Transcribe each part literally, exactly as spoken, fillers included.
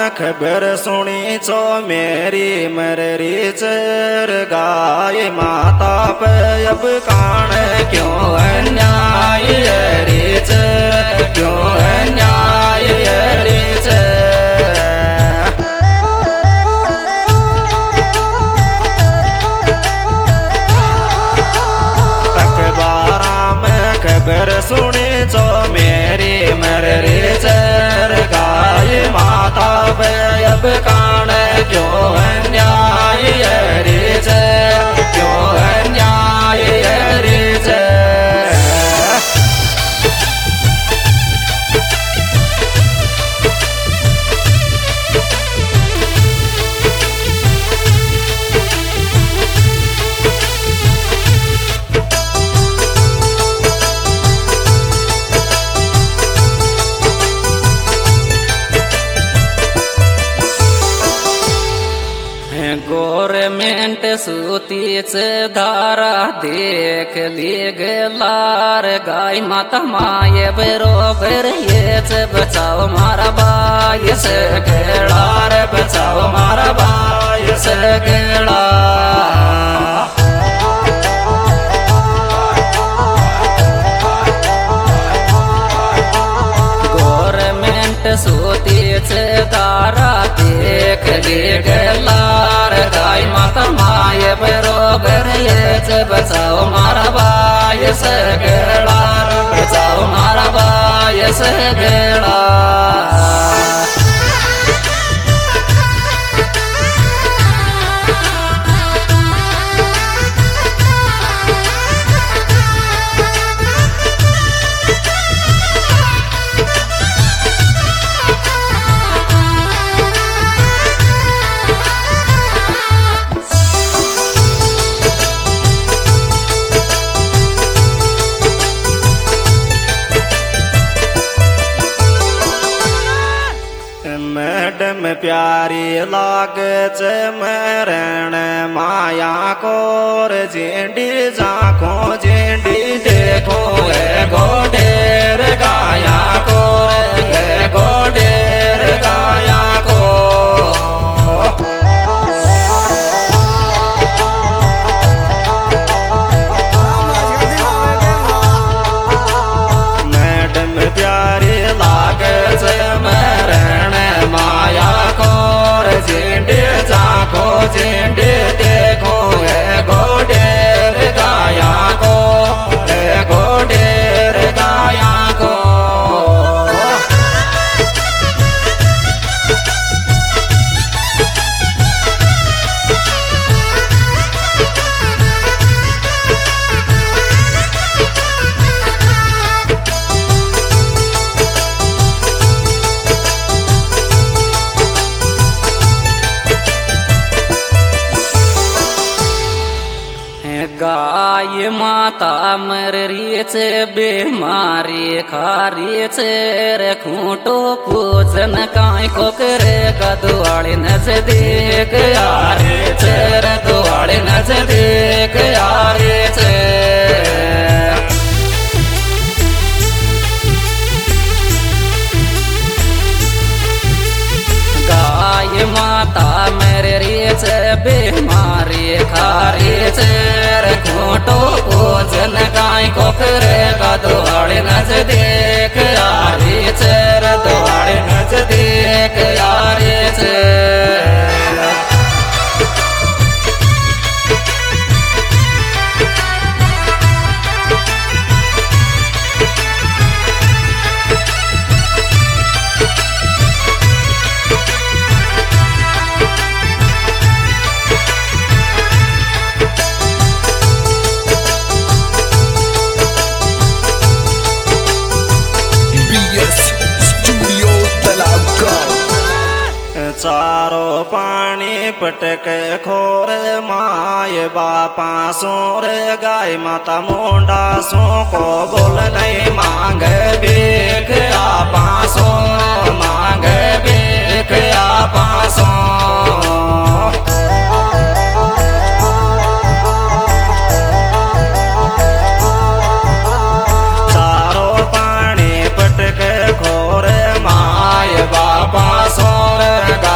खबर सुनी चो मेरी मररी चर गाय माता पे अब कान क्यों अन्याय रे चर क्यों अन्याय रे चर अखबारा में खबर सुनी चो मेरी मररी चर गाय माता पे अब कान क्यों अन्याय रे चर क्यों अन्याय रे चर गवर्नमेंट सूतीच धारा देख ली गलार गाय माता माये बरोबर येच बचाओ मारा बाय से गेलार बचाओ मारा बाय से गेला गवर्नमेंट सूतीच धारा देख ली गलार गाय माता माये बरोबर येच बचाओ मारा बाय से गेला बचाओ मारा बाय से गेला मैडम प्यारी लागच मरण माया कोर जेंडी जाखो जेंडी देखो है गोडेर गाया को है गोडेर गाया को मैडम प्यारी लागच मरण माया कोर जेंडे जाको जेंडे देखो है गोडेर गाया को है गोडेर गाया को गाय माता मररीच बीमारी खारीच रे खूंटो पूजन काय को करे का दुआड़े नजदीक यारे चेर दुआड़े नजदीक यारे चेर गाय माता मररीच बीमारी खारीच खोटो भोजन गाय को करेगा दुआड़े नजदीक यारे चेर दुआड़े नजदीक यारे चेर चारो पानी पटक खोर माय बापा सोर गाय माता मोंडा सो को बोल नहीं मांग बेख आपा सो मांग बेख आपा सो चारो पानी पटक खोर माय बापा सोर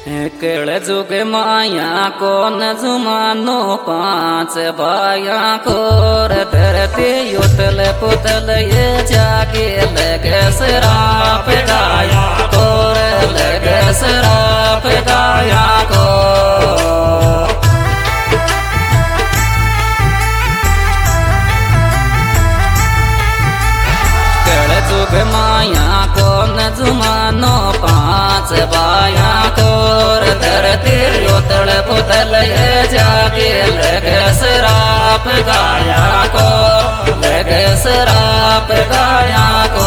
केळ जुग माया कोन जुमानो पांच बाया खोर धरती युतल पुतल ये जागे लगे सराप गाया खोर लगे सराप गाया को केळ जुग माया कोन जुमानो पांच बाया खोर धरती युतल पुतल ये जागे लगे सराप गाया को लगे सराप गाया को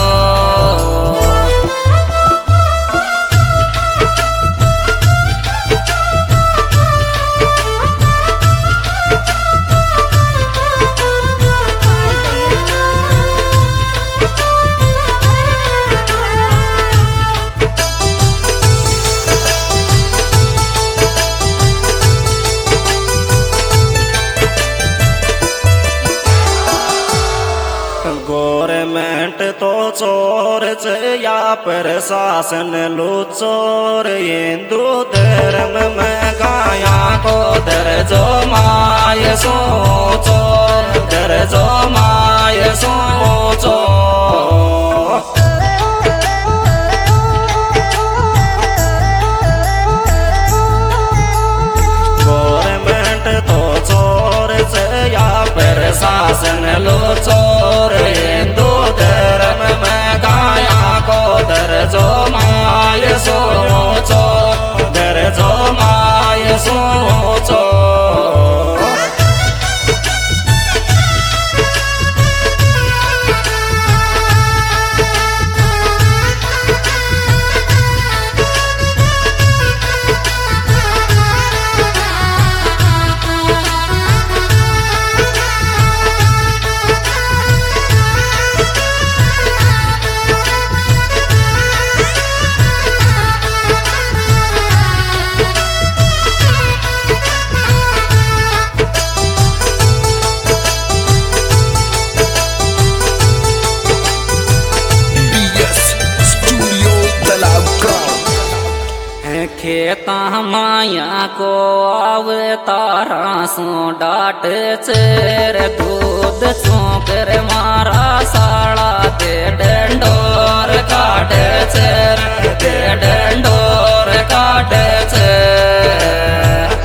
गवर्नमेंट तो चोर या प्रशासन लुचोर हिंदू धर्म में गाया को दर्जो माय सोचो दर्जो माय सोचो गवर्नमेंट तो चोर या प्रशासन लुचोर हिंदू धर्म में गाया को दर्जो माय सोचो दर्जो माय सोचो खेता माया को अवतारा सो डाट चेर दूध चौकर मारा साड़ा दे डंडोर काट चेर दे डंडोर काट चेर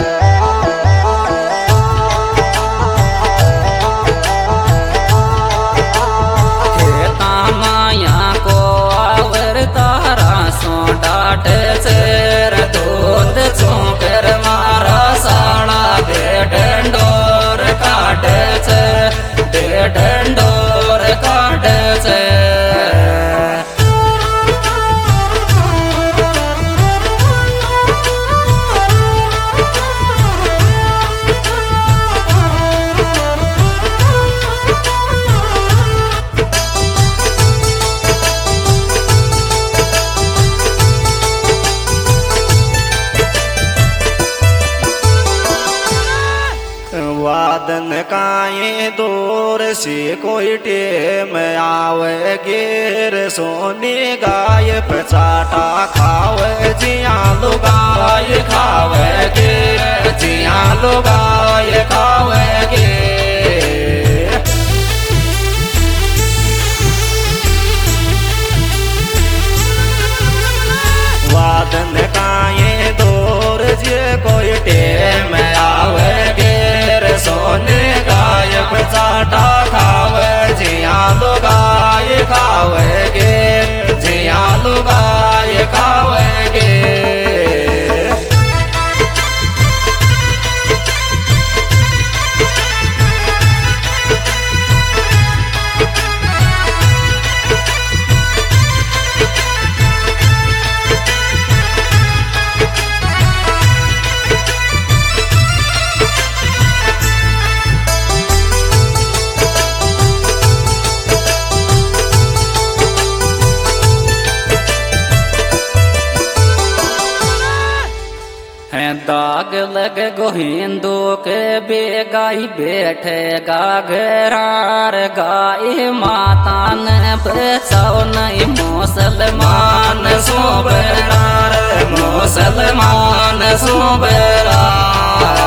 खेता माया को अवतारा सो डाट चेर दूध चौकर मारा साड़ा दे डंडोर काट से दे डंडोर काट से वादन काए दूर से कोई टेम आवे गिर सोनी गाय पचाटा खावे जिया लुगाय खावे गिर जिया लुगाय खावे गिर वादन काए दूर से कोई टेम आवे सोने गाय पचाटा खावे जिया लुगाय खावे गे जिया लुगाय खावे गे है दाग लग गो हिंदू के बेगाई बैठेगा घरार गाय माता ने बचाओ नहीं मुसलमान सुबेरार मुसलमान सुबेरार।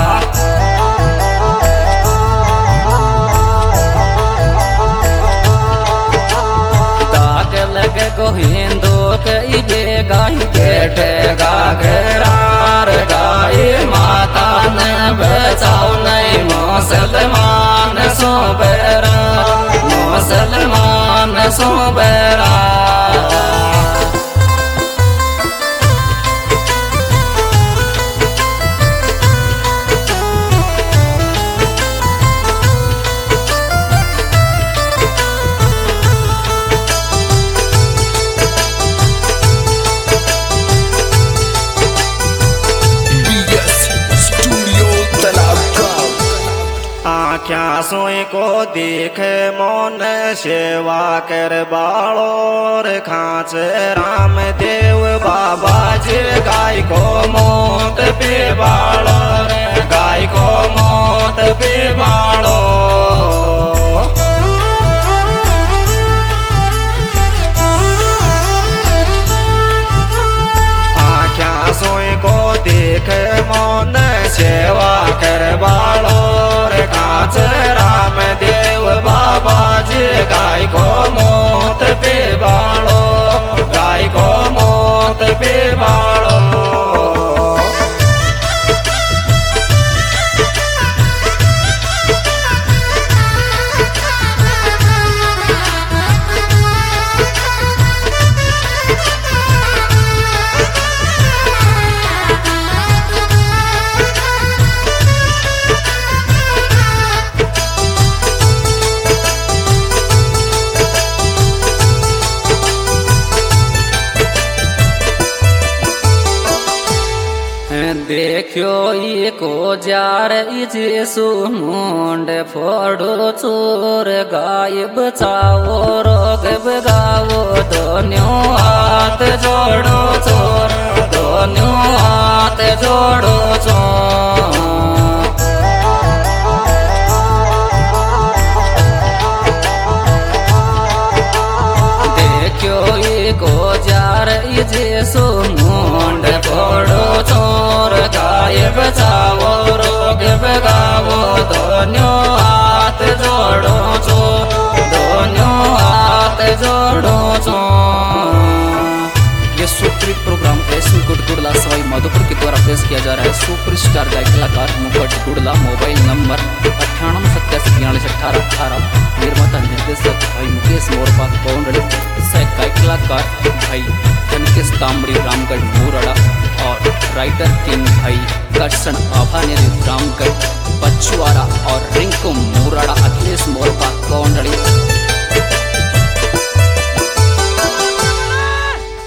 दाग लग गो हिंदू के बेगाई बैठेगा घरार गाय माता ने बचाओ नहीं मुसलमान सुबेरा मुसलमान सुबेरा। आख्या सोई को देखे मोन सेवा कर बालोर खाच राम देव बाबा जी गाय को मोत पे बालो गाय को मोत पे बालो। आख्या सोई को देखे मोन सेवा कर बालो काच राम देव बाबा जी गाय को मोत पे बालो गाय को मोत पे बालो। देखो ये को जार इजेसु मुंड फोड़ो चोर गाय बचाओ रोग बगाओ दोनों हाथ जोड़ो चोर दोनों हाथ जोड़ो चोर। देखो ये को जार इजेसु मुंड फोड़ो चोर गाय बचाओ रोग बगाओ दोनों हाथ जोड़ो चो दोनों हाथ जोड़ो चो। ये सुप्रीत प्रोग्राम ऐसी गुड़गुड़ला सवाई माधोपुर के द्वारा पेश किया जा रहा है। सुपर स्टार गायक कलाकार मुकुट गुड़ला। मोबाइल नंबर अट्ठानवे सत्तासी बयालीस अठारह अठारह। निर्माता निर्देशक भाई मुकेश मोरपा कौंडली। गायक कलाकार भाई कनकेश तांबड़ी रामगढ़ मोरड़ा और राइटर किंग भाई करसन आभानेरी रामगढ़ बछुआरा और रिंकू मोरड़ा। अखिलेश मोरपा कौंडली।